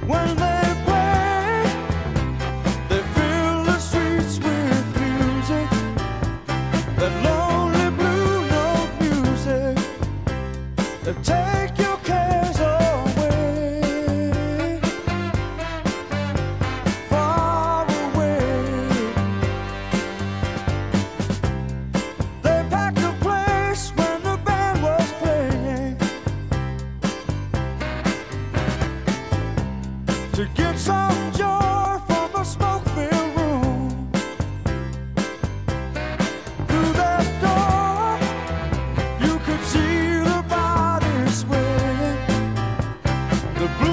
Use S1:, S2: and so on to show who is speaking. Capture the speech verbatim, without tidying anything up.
S1: When they play, they fill the streets with music, that lonely blue note music, that take your cares away, far away. They packed the place when the band was playing, to get some joy from a smoke-filled room. Through that door, you could see the bodies swaying, the blue